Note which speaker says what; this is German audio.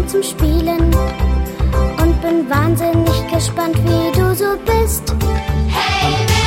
Speaker 1: Instrument zum Spielen und bin wahnsinnig gespannt, wie du so bist.
Speaker 2: Hey,